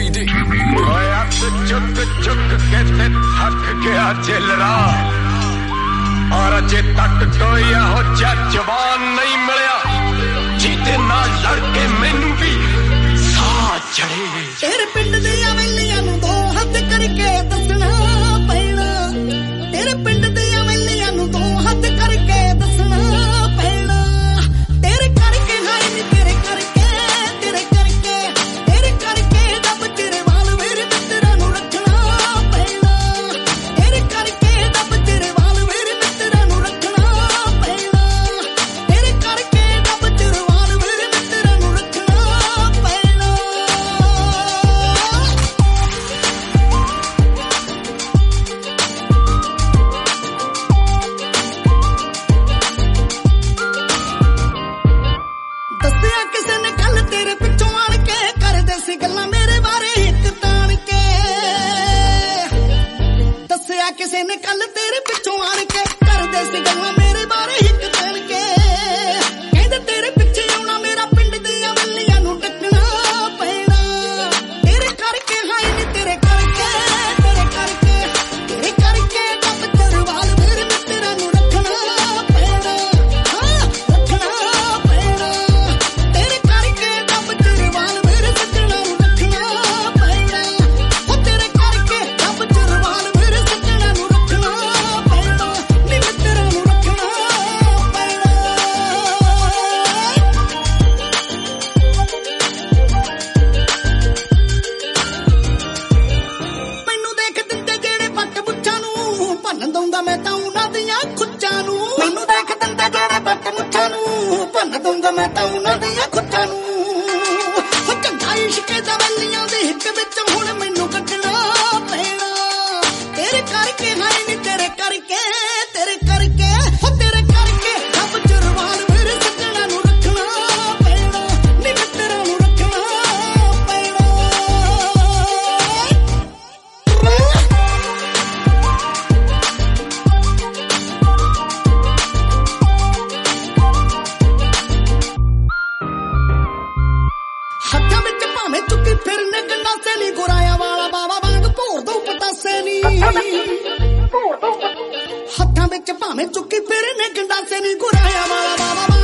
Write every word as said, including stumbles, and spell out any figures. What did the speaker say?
D. ਹੋਇਆ ਚੁੱਕ ਚੁੱਕ ਕੇ ਤੇ ਥੱਕ ਗਿਆ ਚਿਲਰਾ ਔਰ ਅਜੇ ਤੱਕ ਕੋਈ ਇਹੋ ਜਿਹਾ ਜਵਾਨ ਨਹੀਂ ਮਿਲਿਆ ਜਿਹਦੇ ਨਾਲ ਲੜ ਕੇ ਮੈਨੂੰ ਵੀ ਸਾਹ ਚੜੇ। ਤੇਰੇ ਪਿੰਡ ਦੀਆਂ ਵੈਲੀਆਂ ਨੂੰ ਦੋ ਹੱਥ ਕਰਕੇ ਦੱਸਣਾ ਪੈਣਾ, ਤੇਰੇ ਪਿੰਡ ਦੀਆਂ ਵੈਲੀਆਂ ਨੂੰ ਦੋ ਹੱਥ ਕਰਕੇ ਦੱਸਣਾ ਪੈਣਾ। ਤੇਰੇ ਕਰਕੇ ਹਾਏ ਨੀ ਤੇਰੇ ਕਰਕੇ, ਤੇਰੇ ਕਰਕੇ, ਤੇਰੇ ਕਰਕੇ ਦੱਬ ਤੇਰੇ ਵਾਲ ਮੇਰੇ ਮਿੱਤਰਾਂ ਨੂੰ ਰੱਖਣਾ ਪੈਣਾ। ਤੇਰੇ ਕਰਕੇ ਦੱਬ ਤੇਰੇ ਵਾਲ ਮੇਰੇ ਮਿੱਤਰਾਂ ਨੂੰ ਰੱਖਣਾ ਪੈਣਾ। ਤੇਰੇ ਕਰਕੇ ਦੱਬ ਤੇਰੇ ਵਾਲ ਮੇਰੇ ਮਿੱਤਰਾਂ ਨੂੰ ਰੱਖਣਾ ਪੈਣਾ। ਦੱਸਿਆ ਕਿਸੇ ਨੇ ਕੱਲ ਤੇਰੇ ਪਿੱਛੋਂ ਆਣ ਕੇ ਕਰਦੇ ਸੀ ਗੱਲਾਂ ਮੇਰੇ ਬਾਰੇ ਇੱਕ ਤਾਣ ਕੇ। ਦੱਸਿਆ ਕਿਸੇ ਨੇ ਕੱਲ ਤੇਰੇ ਪਿੱਛੋਂ ਆਣ ਕੇ ਕਰਦੇ ਸੀ ਗੱਲਾਂ ਮੇਰੇ ਬਾਰੇ ਇੱਕ ਤਾਣ ਕੇ। ਕਹਿੰਦੇ ਤੇਰੇ ਪਿੱਛੇ ਆਉਣਾ ਮੇਰਾ ਪਿੰਡ ਦੀਆਂ ਵੈਲੀਆਂ ਨੂੰ ਡੱਕਣਾ ਪੈਣਾ। ਤੇਰੇ ਕਰਕੇ ਹਾਏ ਨੀ ਤੇਰੇ ਕਰਕੇ, ਤੇਰੇ ਕਰਕੇ, ਤੇਰੇ ਕਰਕੇ ਦੱਬ ਤੇਰੇ ਵਾਲ ਮੇਰੇ ਮਿੱਤਰਾਂ ਨੂੰ ਰੱਖਣਾ ਪੈਣਾ। ਹਾਂ ਰੱਖਣਾ ਪੈਣਾ। ਤੇਰੇ ਕਰਕੇ ਦੱਬ ਤੇਰੇ ਵਾਲ ਮੇਰੇ ਸੱਜਣਾ ਨੂੰ ਰੱਖਣਾ ਪੈਣਾ। ਉਹ ਤੇਰੇ ਕਰਕੇ ਦੱਬ ਤੇਰੇ ਵਾਲ ਮੇਰੇ ਸੱਜਣਾ ਨੂੰ ਰੱਖਣਾ ਪੈਣਾ। ਨੀ ਮਿੱਤਰਾਂ ਨੂੰ ਰੱਖਣਾ ਪੈਣਾ। ਮੈਨੂੰ ਦੇਖ ਦਿੰਦੇ ਜਿਹੜੇ ਪੱਟ ਮੁੱਛਾਂ ਨੂੰ ਭੰਨ ਦਊਂਗਾ ਮੈਂ ਤਾਂ ਉਹਨਾਂ ਦੀਆਂ ਖੁੱਚਾਂ ਨੂੰ। ਮੈਨੂੰ ਦੇਖ ਦਿੰਦੇ ਜਿਹੜੇ ਪੱਟ ਮੁੱਛਾਂ ਨੂੰ ਭੰਨ ਦਊਂਗਾ ਮੈਂ ਤਾਂ ਉਹਨਾਂ ਦੀਆਂ ਖੁੱਚਾਂ ਨੂੰ। ਉਹ ਚੰਗਾ ਇਸ਼ਕ ਦਾ ਵੈਲੀਆਂ ਦੇ ਹਿੱਕ ਵਿੱਚ ਹੁਣ ਮੈਨੂੰ ਕੱਢਣਾ ਪੈਣਾ। ਤੇਰੇ ਕਰਕੇ ਹਾਏ ਨੀ ਤੇਰੇ ਕਰਕੇ, ਤੇਰੇ ਕਰਕੇ, ਉਹ ਤੇਰੇ ਕਰਕੇ ਰੱਬ ਜਰਵਾਲ ਮੇਰੇ ਸੱਜਣਾ ਨੂੰ ਰੱਖਣਾ ਪੈਣਾ। ਨੀ ਮਿੱਤਰਾਂ ਨੂੰ ਰੱਖਣਾ ਪੈਣਾ। ਹੱਥਾਂ ਵਿੱਚ ਭਾਵੇਂ ਚੁੱਕੀ ਫਿਰਨੇ ਗੰਡਾਸੇ ਨੀ ਗੁਰਾਇਆ ਵਾਲਾ ਬਾਬਾ ਵਾਂਗ ਭੋਰ ਦਊ ਪਤਾਸੇ ਨੀ। ਹੱਥਾਂ ਵਿੱਚ ਭਾਵੇਂ ਚੁੱਕੀ ਫਿਰਨੇ ਗੰਡਾਸੇ ਨੀ ਗੁਰਾਇਆ ਵਾਲਾ ਬਾਬਾ